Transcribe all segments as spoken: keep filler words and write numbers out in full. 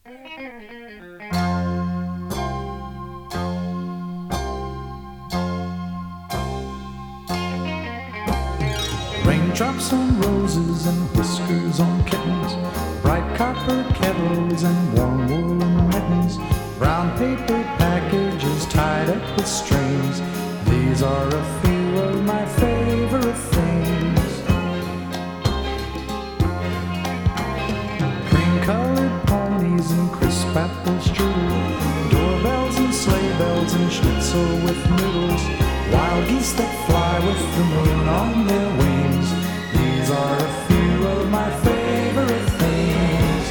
Raindrops on roses and whiskers on kittens, bright copper kettles and warm woolen mittens, brown paper packages tied up with strings. These are a few of my favorite things. Cream-colored ponies and crisp apple strudel, doorbells and sleigh bells and schnitzel with noodles, wild geese that fly with the moon on their wings. These are a few of my favorite things.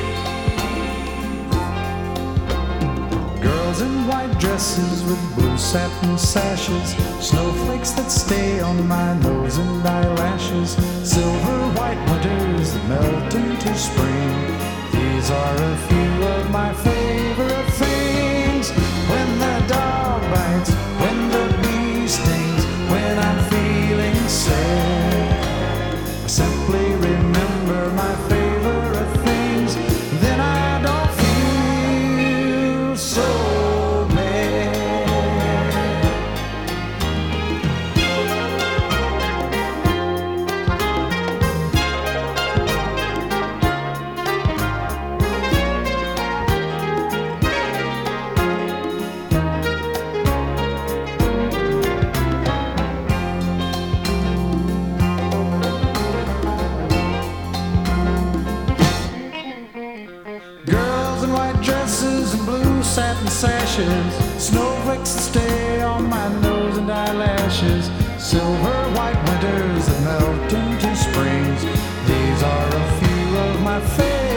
Girls in white dresses with blue satin sashes, snowflakes that stay on my nose and eyelashes, silver white winters that melt into spring. These are a few of my favorite things. When the dog bites, when the bee stings, when I'm feeling sad, I simply remember my favorite things. Then I don't feel so bad. Girls in white dresses and blue satin sashes, snowflakes that stay on my nose and eyelashes, silver white winters that melt into springs. These are a few of my favorites.